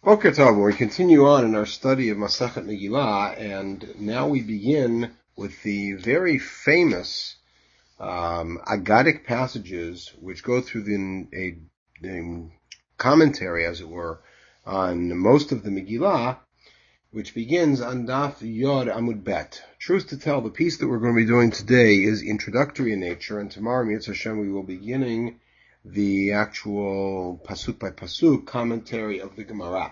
Boker Tov, we continue on in our study of Masechet Megillah, and now we begin with the very famous Aggadic passages which go through the commentary, as it were, on most of the Megillah, which begins on Daf Yod Amud Bet. Truth to tell, the piece that we're going to be doing today is introductory in nature, and tomorrow, Mitzvah Hashem, we will be beginning the actual pasuk by pasuk commentary of the Gemara.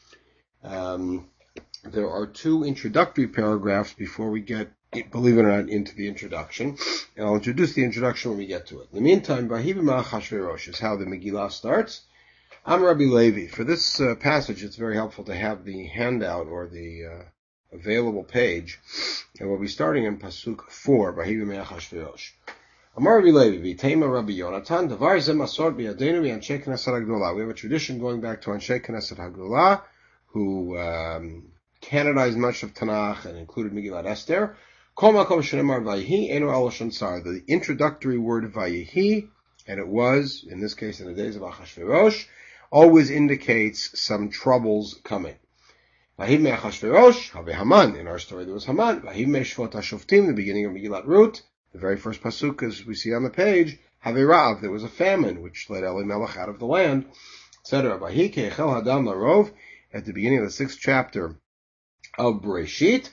There are two introductory paragraphs before we get, believe it or not, into the introduction. And I'll introduce the introduction when we get to it. In the meantime, Vahibim Achashverosh is how the Megillah starts. I'm Rabbi Levi. For this passage, it's very helpful to have the handout or the available page. And we'll be starting in pasuk 4, Vahibim Achashverosh. Amar Rabbi Levi, V'teima Rabbi Yonatan, Davar Zeh Masor B'Yadeinu V'Anshei Knesset HaGdolah. We have a tradition going back to Anshei Knesset HaGdolah, who canonized much of Tanakh and included Megillat Esther. Kol makom shenemar Vayihi enu al lashon tsar. The introductory word Vayihi, and it was, in this case in the days of Achashverosh, always indicates some troubles coming. Vayihi me Achashverosh, have Haman. In our story there was Haman. Vayihi me Shvot HaShoftim, the beginning of Megillat Ruth. The very first pasuk, as we see on the page, have Rav. There was a famine which led Elimelech out of the land, etc. Vayihi ke'echel hadam larov. At the beginning of the 6th chapter of Bereshit,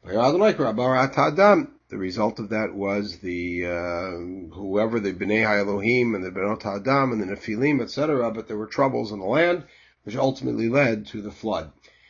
the result of that was the whoever the Bnei HaElohim and the Benot Adam and the Nephilim, etc., but there were troubles in the land, which ultimately led to the flood.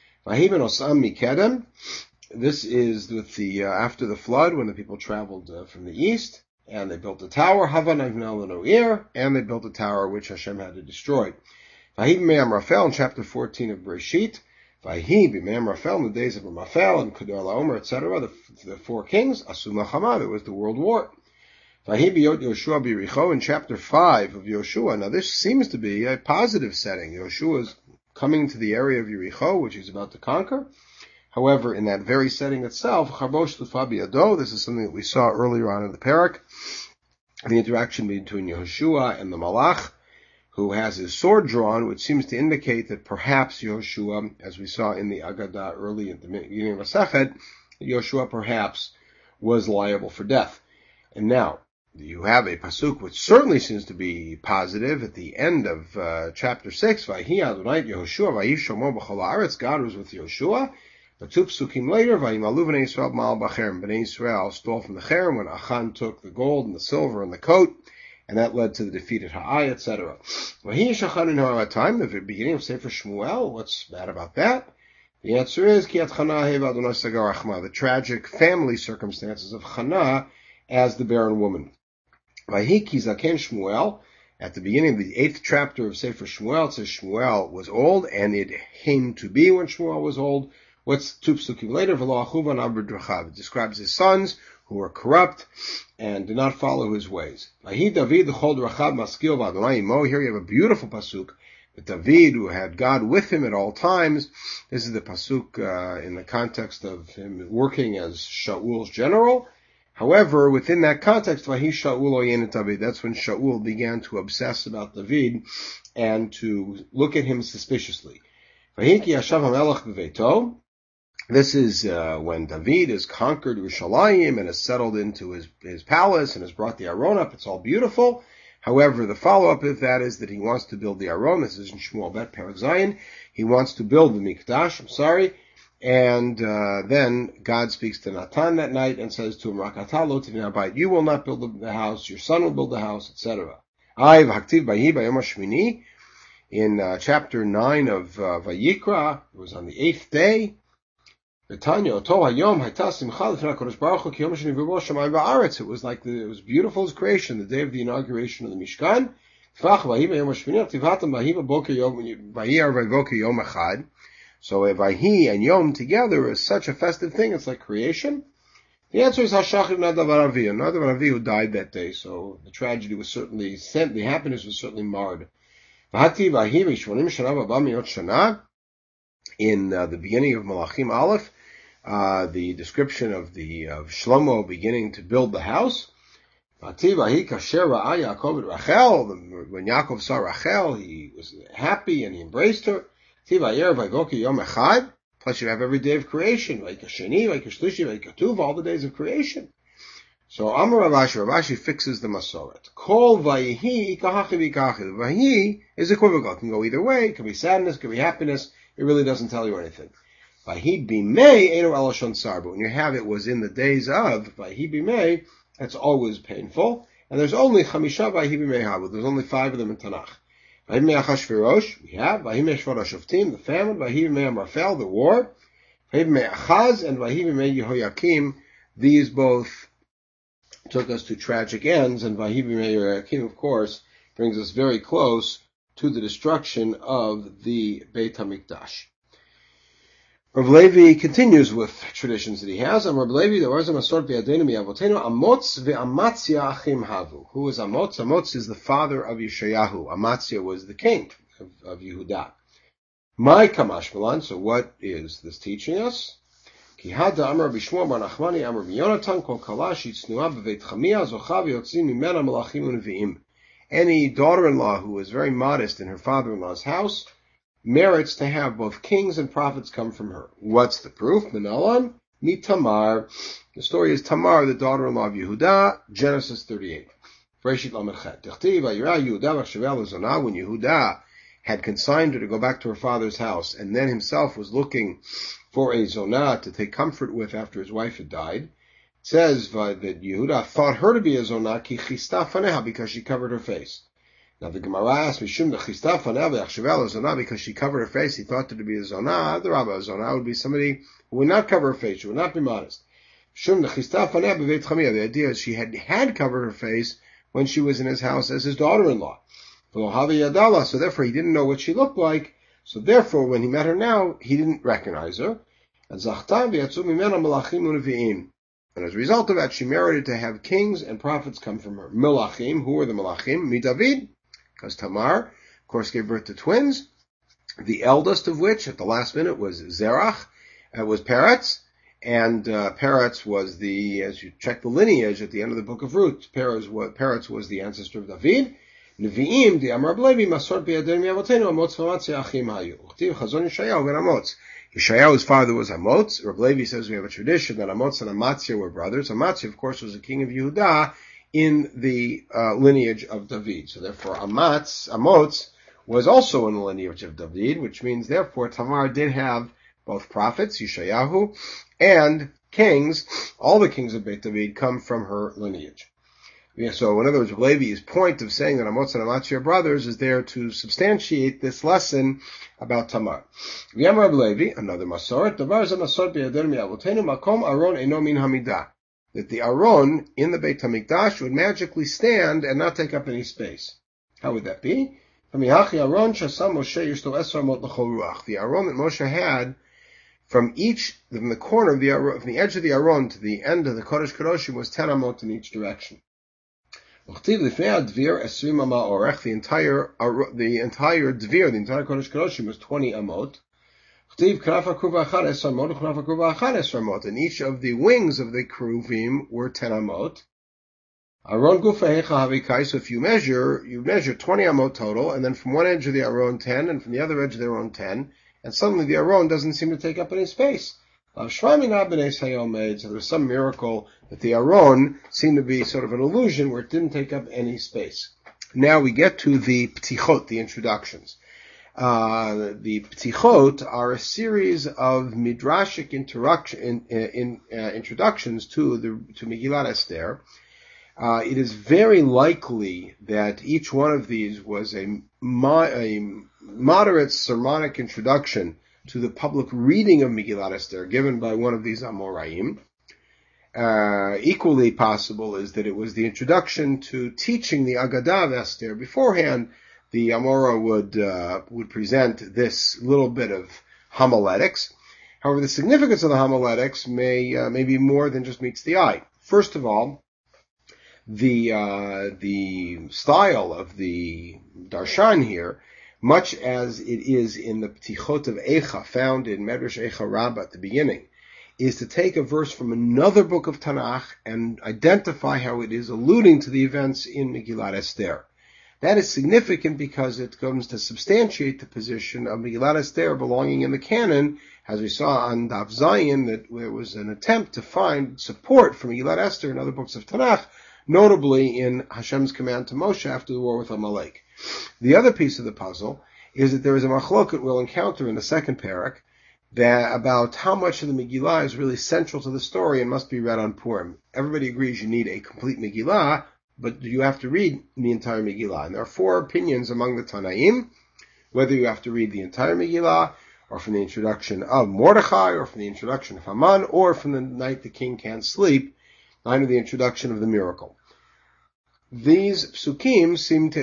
This is with the after the flood, when the people traveled from the east, and they built a tower, and they built a tower which Hashem had to destroy. Vahi b'me'am Rafel in chapter 14 of Bereshit. Vahi b'me'am Rafel in the days of Rafel and Kedar Laomer, etc. The 4 kings. Asu Melchama, there was the world war. Vahi b'yot Yoshua b'Yericho in chapter 5 of Yoshua. Now this seems to be a positive setting. Yoshua is coming to the area of Yericho, which he's about to conquer. However, in that very setting itself, Charbosh Lufa b'Yado, this is something that we saw earlier on in the parak, the interaction between Yehoshua and the Malach, who has his sword drawn, which seems to indicate that perhaps Yehoshua, as we saw in the Agadah early at the beginning of Masechet, Yehoshua perhaps was liable for death. And now, you have a pasuk which certainly seems to be positive at the end of chapter 6, Vahi Adonai Yehoshua, Vahi Shomo b'chol haaretz, God was with Yehoshua. But 2 psukim later, Vayimalu Bnei Yisrael b'ma'al b'cherem, Bnei Yisrael stole from the cherem when Achan took the gold and the silver and the coat, and that led to the defeat at Ha'ai, etc. The beginning of Sefer Shmuel, what's bad about that? The answer is, the tragic family circumstances of Chana as the barren woman. At the beginning of the 8th chapter of Sefer Shmuel, it says Shmuel was old, and it came to be when Shmuel was old. What's 2 psukim later? It describes his sons who were corrupt and did not follow his ways. Here you have a beautiful pasuk that David, who had God with him at all times. This is the pasuk in the context of him working as Shaul's general. However, within that context, that's when Shaul began to obsess about David and to look at him suspiciously. This is when David has conquered Yerushalayim and has settled into his palace and has brought the Aron up. It's all beautiful. However, the follow-up of that is that he wants to build the Aron. This is in Shmuel Bet Perek Zayin. He wants to build the Mikdash. And then God speaks to Natan that night and says to him, Rakata lo tivnei bayit. You will not build the house. Your son will build the house, etc. In chapter 9 of Vayikra, it was on the 8th day. It was like it was beautiful as creation, the day of the inauguration of the Mishkan. So Vahi and Yom together is such a festive thing, it's like creation. The answer is Hashachar Nadav Aravi, Nadav Aravi who died that day, so the tragedy was certainly sent, the happiness was certainly marred. In the beginning of Malachim Aleph, the description of Shlomo beginning to build the house. When Yaakov saw Rachel, he was happy and he embraced her. Plus you have every day of creation, all the days of creation. So Amar Ravashi fixes the Masoret. Kol Vayihi Ikahachi Vikachi. Vayihi is equivocal. It can go either way. It can be sadness, it can be happiness. It really doesn't tell you anything. Vayihi Bimei Eino Elashon Sarbu. When you have it was in the days of Vayihi Bimei, that's always painful. And there's only Chamisha Vayihi Bimei Habu. There's only 5 of them in Tanakh. Vayihi Bimei Achashverosh, we have. Vayihi Bimei Shvot HaShoftim, the famine. Vayihi Bimei Amraphel, the war. Vayihi Bimei Achaz, and Vayihi Bimei Yehoyakim. These both took us to tragic ends, and Vayihi Bimei Yehoyakim, of course, brings us very close to the destruction of the Beit HaMikdash. Rav Levi continues with traditions that he has. Rav Levi, there was a Masort B'Yadeinu Mi'avotenu, Amotz ve'Amatzia Achim Havu. Who is Amotz? Amotz is the father of Yeshayahu. Amatzia was the king of Yehuda. My Kamash Milan, so what is this teaching us? Ki hada Amar Bishmuel bar Nachmani Amar B'Yonatan kol kalash yitznuah b'veit chamia zocha v'yotzim mimena malachim u'nevi'im. Any daughter-in-law who is very modest in her father-in-law's house merits to have both kings and prophets come from her. What's the proof? Menalan mi Tamar. The story is Tamar, the daughter-in-law of Yehuda, Genesis 38. When Yehuda had consigned her to go back to her father's house, and then himself was looking for a zonah to take comfort with after his wife had died, it says that Yehuda thought her to be a zonah ki chista faneha, because she covered her face. Now the Gemara asks, Mishum the chista faneha v'achshevel zonah, because she covered her face, he thought her to be a zonah. The Rabbah zonah would be somebody who would not cover her face, she would not be modest. Mishum the chista faneha b'veit chamia. The idea is she had covered her face when she was in his house as his daughter-in-law. So therefore he didn't know what she looked like. So therefore, when he met her now, he didn't recognize her. And as a result of that, she merited to have kings and prophets come from her. Melachim, who were the Melachim? David, because Tamar, of course, gave birth to twins. The eldest of which, at the last minute, was Zerach. Was Peretz. And Peretz was as you check the lineage at the end of the book of Ruth, Peretz was the ancestor of David. Nevi'im, the Amar Levi, Masort B'Yadeinu Mi'avotenu, Amotz v'Amatzia Achim Hayu. Uchtiv Chazon Yeshayahu ben Amotz. Yeshayahu's father was Amotz. Rav Levi says we have a tradition that Amotz and Amatzia were brothers. Amatzia, of course, was the king of Yehuda in the lineage of David. So therefore, Amotz was also in the lineage of David, which means therefore Tamar did have both prophets, Yeshayahu, and kings. All the kings of Beit David come from her lineage. So, in other words, Levi's point of saying that Amotz and Amatzia are brothers is there to substantiate this lesson about Tamar. V'yamar Levi, another Masoret, Davar ze Masoret b'Yadeinu Mi'avotenu, Makom Aron eino min hamidah. That the Aron in the Beit HaMikdash would magically stand and not take up any space. How would that be? The Aron that Moshe had from the corner of from the edge of the Aron to the end of the Kodesh Kodashim was 10 amot in each direction. The entire Dvir, the entire Kodesh Kodashim was 20 amot. And each of the wings of the Keruvim were 10 amot. So if you measure 20 amot total, and then from one edge of the Aron 10, and from the other edge of the Aron 10, and suddenly the Aron doesn't seem to take up any space. So there's some miracle that the Aron seemed to be sort of an illusion where it didn't take up any space. Now we get to the Ptichot, the introductions. The Ptichot are a series of midrashic introductions to Megillat Esther. It is very likely that each one of these was a moderate sermonic introduction to the public reading of Megillat Esther given by one of these Amoraim. Equally possible is that it was the introduction to teaching the Agadah of Esther. Beforehand, the Amora would present this little bit of homiletics. However, the significance of the homiletics may be more than just meets the eye. First of all, the style of the Darshan here, much as it is in the Ptichot of Eicha, found in Medrash Eicha Rabbah at the beginning, is to take a verse from another book of Tanakh and identify how it is alluding to the events in Megillat Esther. That is significant because it comes to substantiate the position of Megillat Esther belonging in the canon, as we saw on Daf Zayin, that there was an attempt to find support for Megillat Esther in other books of Tanakh, notably in Hashem's command to Moshe after the war with Amalek. The other piece of the puzzle is that there is a machloket we'll encounter in the second parak about how much of the Megillah is really central to the story and must be read on Purim. Everybody agrees you need a complete Megillah, but you have to read the entire Megillah. And there are four opinions among the Tanaim, whether you have to read the entire Megillah, or from the introduction of Mordechai, or from the introduction of Haman, or from the night the king can't sleep, the night of the introduction of the miracle. These psukim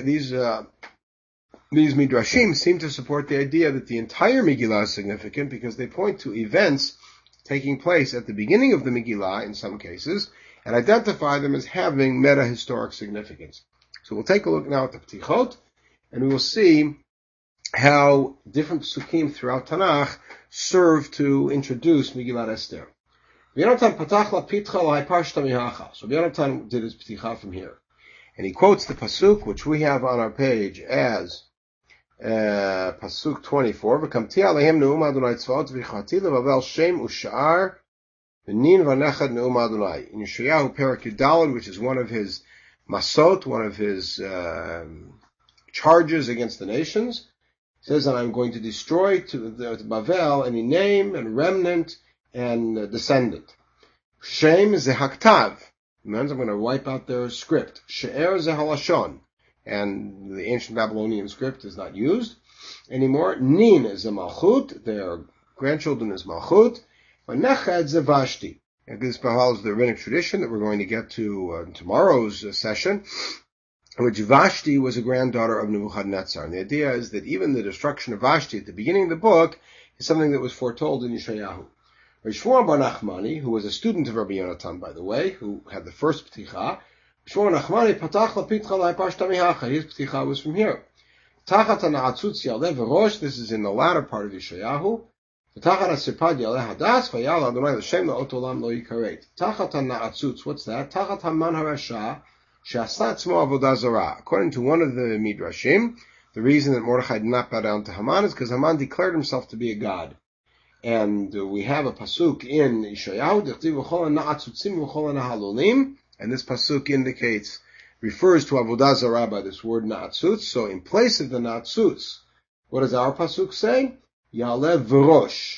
these midrashim seem to support the idea that the entire Megillah is significant because they point to events taking place at the beginning of the Megillah in some cases, and identify them as having meta-historic significance. So we'll take a look now at the Ptichot, and we will see how different psukim throughout Tanakh serve to introduce Megillat Esther. Yonatan patach la pitcha la parshta mihacha. So Yonatan did his Pticha from here. And he quotes the pasuk, which we have on our page as pasuk 24. V'kamti alehem neum Adonai tzvaot v'chati levavel shem u'sha'ar v'nin v'nechad neum Adonai. In Yeshayahu Perak Yudalad, which is one of his masot, one of his charges against the nations, says that I'm going to destroy to Bavel any name and remnant and descendant. Shem zehaktav. It means I'm going to wipe out their script. She'er zehalashon. And the ancient Babylonian script is not used anymore. Nin is a malchut. Their grandchildren is malchut. V'nechad zevashti. And this follows the rabbinic tradition that we're going to get to tomorrow's session, which Vashti was a granddaughter of Nebuchadnezzar. And the idea is that even the destruction of Vashti at the beginning of the book is something that was foretold in Yeshayahu. Rav Shmuel bar Nachmani, who was a student of Rabbi Yonatan, by the way, who had the first Pticha, Shmuel Nachmani, Patach la pitcha la parshta mihacha. His Pticha was from here. Tachat ha'na'atzutz yaleh v'rosh. This is in the latter part of Yeshayahu. Tachat ha'sirpad yaleh hadas v'yal Adonai l'shem la'ot olam lo yikaret. Tachat ha'na'atzutz. What's that? Tachat ha'man harasha she'asa tzmo avodah zarah. According to one of the midrashim, the reason that Mordechai did not bow down to Haman is because Haman declared himself to be a god. And we have a pasuk in Yeshayahu, and this pasuk refers to Avodah Zarah by this word na'atzutz. So in place of the na'atzutz, what does our pasuk say? Yalev v'rosh.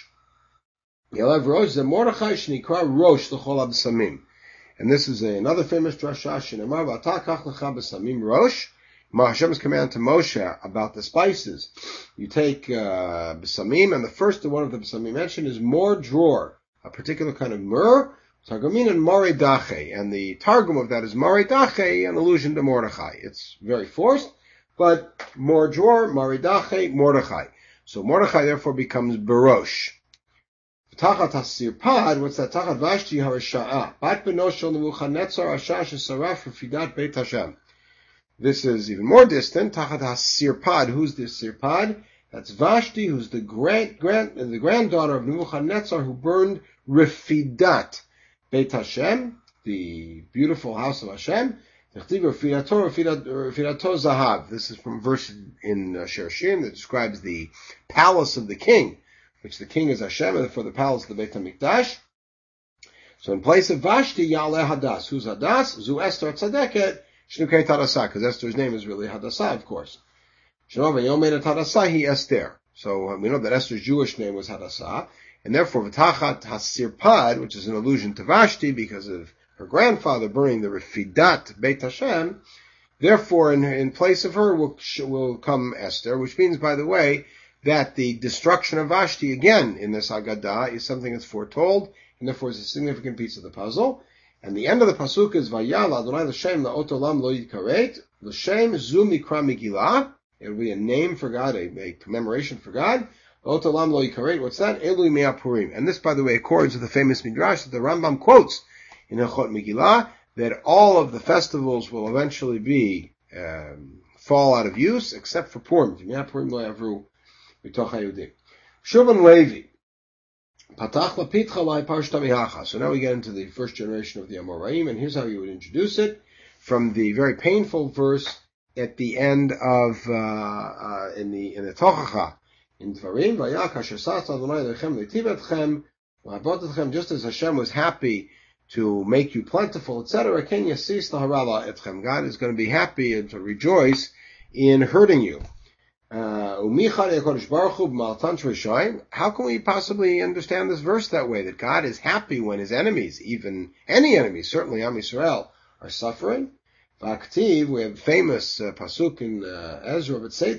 Yalev v'rosh is Mordechai shnikra rosh l'chol absamim. And this is another famous drasha, shenemar v'ata kach lecha b'samim rosh. Hashem's command to Moshe about the spices. You take besamim, and the first one of the besamim mentioned is mor dror, a particular kind of myrrh, targumin and moredache, and the targum of that is moredache, an allusion to Mordechai. It's very forced, but mor dror, moredache, Mordechai. So Mordechai therefore becomes barosh. Tachat hasirpad, what's that? Tachat Vashti harasha'a, bat benoshel Nebuchadnezzar asha shesaraf refidat Beit Hashem. This is even more distant. Tachat HaSirpad. Who's this Sirpad? That's Vashti, who's the granddaughter of Nebuchadnezzar, who burned Refidat Beit Hashem, the beautiful house of Hashem. Refidato Zahav. This is from a verse in Sherashim that describes the palace of the king, which the king is Hashem, and therefore the palace of the Beit HaMikdash. So in place of Vashti, Ya'aleh Hadas. Who's Hadas? Zu Esther Tzadeket. Shnukei Tadasah, because Esther's name is really Hadassah, of course. Shnova Yomeda Tadasah, he Esther. So we know that Esther's Jewish name was Hadassah, and therefore V'tachat HaSirpad, which is an allusion to Vashti because of her grandfather burning the Refidat Beit Hashem. Therefore, in place of her will come Esther, which means, by the way, that the destruction of Vashti again in this Haggadah is something that's foretold, and therefore is a significant piece of the puzzle. And the end of the pasuk is Vayal Adonai l'shem la'ot olam lo yikaret l'shem zu mikra Megillah. It will be a name for God, a commemoration for God. La'ot olam lo yikaret. What's that? Elui Mea Purim. And this, by the way, accords with the famous midrash that the Rambam quotes in Hilchot Megillah, that all of the festivals will eventually fall out of use except for Purim. Mea Purim lo yavru mitoch hayudim. Shulman Levi. Patach lapitcha lai parshta mihacha. So now we get into the first generation of the Amoraim, and here's how you would introduce it from the very painful verse at the end of in the Tochacha in Dvarim, Vayak Asher Sas Adonai Lechem Leitiv Etchem V'Habot Etchem, just as Hashem was happy to make you plentiful, etc. Ken Yasis Laharala Etchem, God is going to be happy and to rejoice in hurting you. How can we possibly understand this verse that way? That God is happy when His enemies, even any enemies, certainly Am Yisrael, are suffering. V'aktiv, we have famous pasuk in Ezra, but say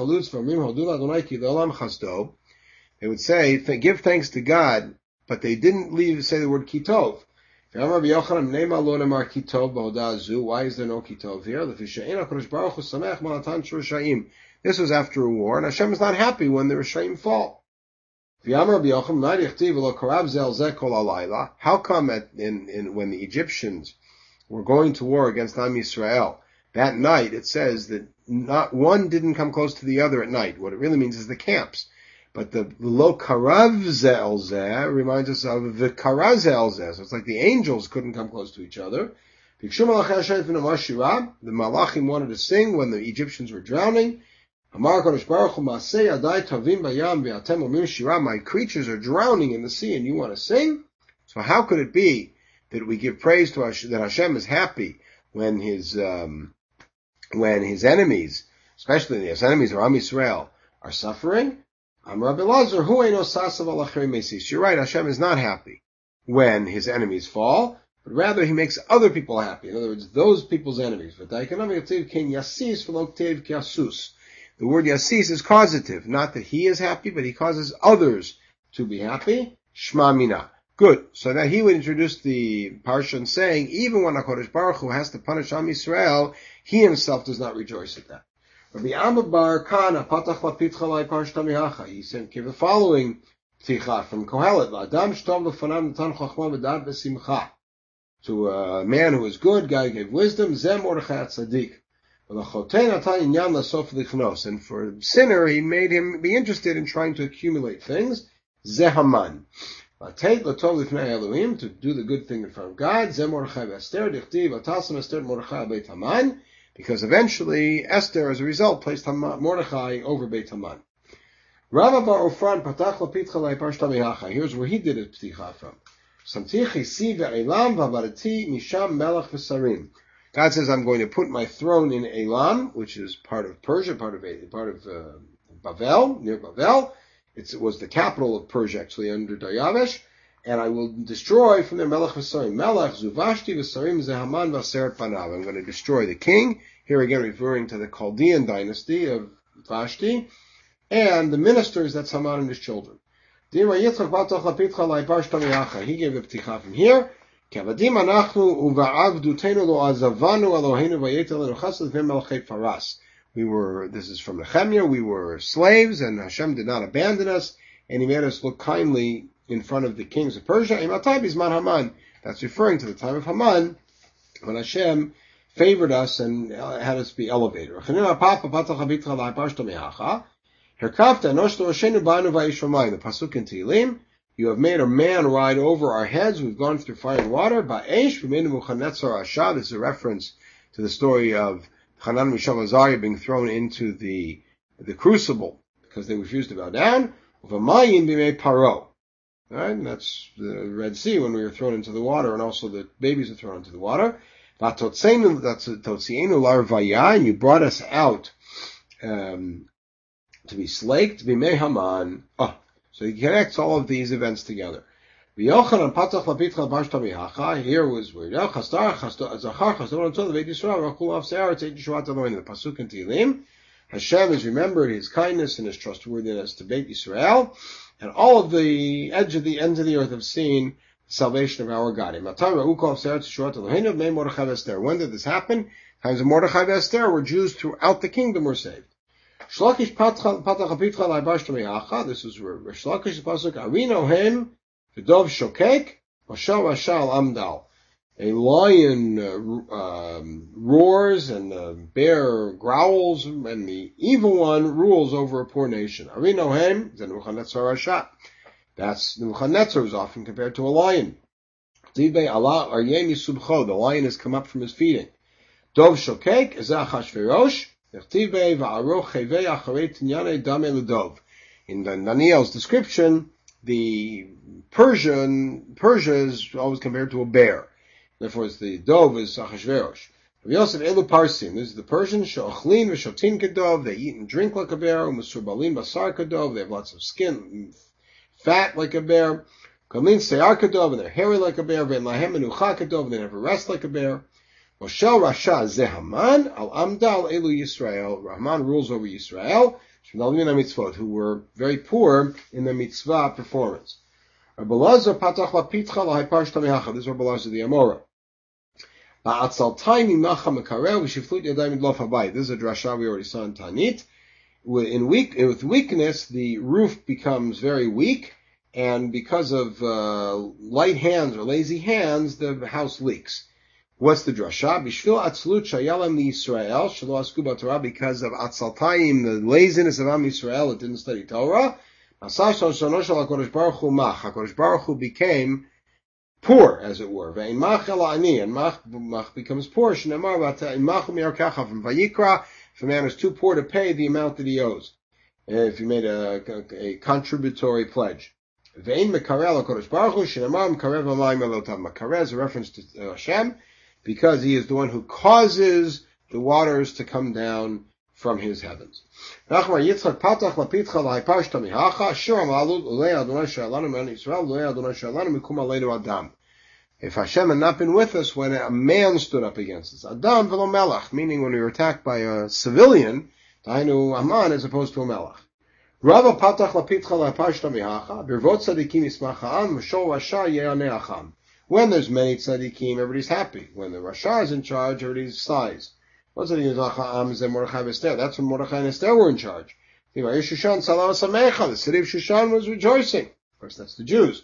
they would say, give thanks to God, but they didn't say the word kitov. Why is there no kitov here? This was after a war, and Hashem is not happy when the Rishaim fall. How come when the Egyptians were going to war against Am Yisrael, that night it says that not one didn't come close to the other at night? What it really means is the camps. But the lo karav zel zeh reminds us of the karaz zel zeh. So it's like the angels couldn't come close to each other. The Malachim wanted to sing when the Egyptians were drowning. My creatures are drowning in the sea and you want to sing? So how could it be that we give praise to Hashem, that Hashem is happy when his enemies, especially his enemies or Am Yisrael, are suffering? You're right, Hashem is not happy when his enemies fall, but rather he makes other people happy. In other words, those people's enemies. The word yasis is causative, not that he is happy, but he causes others to be happy. Shma mina. Good. So now he would introduce the parsha saying, even when HaKadosh Baruch Hu has to punish Am Yisrael, he himself does not rejoice at that. Rabbi Amma bar Kana patach lapitcha lai parshta mihacha. He said, give the following pticha from Kohelet. L'adam shtov l'fanav natan chachma v'dad v'simcha. To a man who is good, God gave wisdom. Zeh Mordechai tzaddik. And for a sinner, he made him be interested in trying to accumulate things. Zeh Haman. To do the good thing in front of God. Zeh Mordechai v'Esther. Dichtiv atasam Esther Mordechai beit Haman. Because eventually Esther, as a result, placed Mordechai over Beit Haman. Rava bar Ofran patach lapitcha lai parshta mihacha. Here's where he did his pticha from. Samtichi si ve'elam v'avarati misham melech v'sarim. God says, I'm going to put my throne in Elam, which is part of Persia, part of Bavel, near Bavel. It was the capital of Persia, actually, under Daryavesh. And I will destroy from there Melech v'Sarim. Melech Zuvashti v'Sarim Zehaman v'Aseret Panav. I'm going to destroy the king, here again referring to the Chaldean dynasty of Vashti, and the ministers, that's Haman and his children. He gave the pticha from here. This is from Nehemiah, we were slaves, and Hashem did not abandon us, and he made us look kindly in front of the kings of Persia. That's referring to the time of Haman, when Hashem favored us and had us be elevated. The pasuk in Tehillim, you have made a man ride over our heads. We've gone through fire and water. This is a reference to the story of Hanan, Mishael, and Azariah being thrown into the crucible because they refused to bow down. Right? And that's the Red Sea when we were thrown into the water, and also the babies are thrown into the water. And you brought us out to be slaked, to be mehaman. So he connects all of these events together. Here was where the pasuk in Tehillim, Hashem has remembered his kindness and his trustworthiness to Beit Yisrael, and all of the ends of the earth have seen the salvation of our God. When did this happen? Times of Mordechai and Esther, where Jews throughout the kingdom were saved. Shlokish patach lapitcha lai parshta mihacha. This is where Shlokish pasuk Arinohem v'dov shokek v'shal v'shal amdal. A lion roars and the bear growls, and the evil one rules over a poor nation. Arinohem is Nebuchadnezzar Rasha. That's Nebuchadnezzar, is often compared to a lion. The lion has come up from his feeding. Dov shokek ezeh Achashverosh. In Daniel's description, the Persia is always compared to a bear. Therefore, the dove is Achashverosh. Yosef Elu Parsim. This is the Persians. She'ochlin v'shotin kedov. They eat and drink like a bear. U'mesurbalin basar kedov. They have lots of skin, fat like a bear. Kalin seyar kedov, and they're hairy like a bear. Ve'en lahem menucha kedov, and they never rest like a bear. Moshel Rasha Zehaman al Amdal Elu Yisrael. Rahman rules over Yisrael, who were very poor in the mitzvah performance. This is Rabbi Lazar the Amora. This is a drasha we already saw in Tanit. With weakness, the roof becomes very weak, and because of light hands or lazy hands, the house leaks. What's the drasha? Bishvil atzlut shayalam Yisrael shelo asku b'Torah, because of atzaltayim, the laziness of Am Yisrael, it didn't study Torah. HaKadosh Baruch Hu became poor, as it were. And Mach becomes poor. From Vayikra, if a man is too poor to pay the amount that he owes, if he made a contributory pledge. Makareh is a reference to Hashem, because he is the one who causes the waters to come down from his heavens. If Hashem had not been with us when a man stood up against us, Adam v'lo melech, meaning when we were attacked by a civilian, Tainu Aman as opposed to a melech. Rava patach lapitcha la'pashta mihacha, birvot tzadikim yismacha'am, v'shol rasha ye'ane'acham. When there's many tzadikim, everybody's happy. When the rasha is in charge, everybody sighs. That's when Mordechai and Esther were in charge. The city of Shushan was rejoicing. Of course, that's the Jews.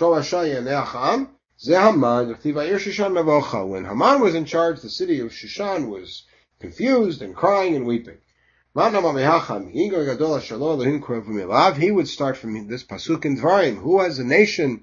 When Haman was in charge, the city of Shushan was confused and crying and weeping. He would start from this pasuk in Dvarim. Who has a nation?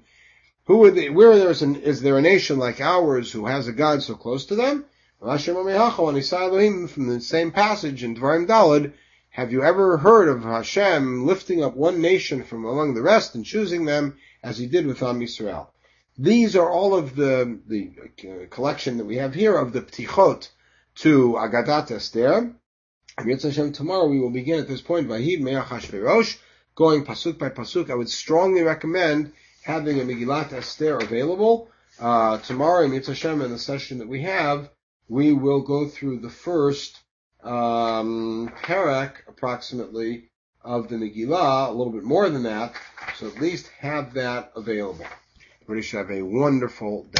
Is there a nation like ours who has a God so close to them? From the same passage in Dvarim Daled, have you ever heard of Hashem lifting up one nation from among the rest and choosing them as he did with Am Yisrael? These are all of the collection that we have here of the Ptichot to Agadat Esther. Tomorrow we will begin at this point, Vahid Me'ach Hashverosh, going pasuk by pasuk. I would strongly recommend having a Megillat Esther available. Tomorrow, in Hashem, in the session that we have, we will go through the first parak, approximately, of the Megillah, a little bit more than that, so at least have that available. Everybody should have a wonderful day.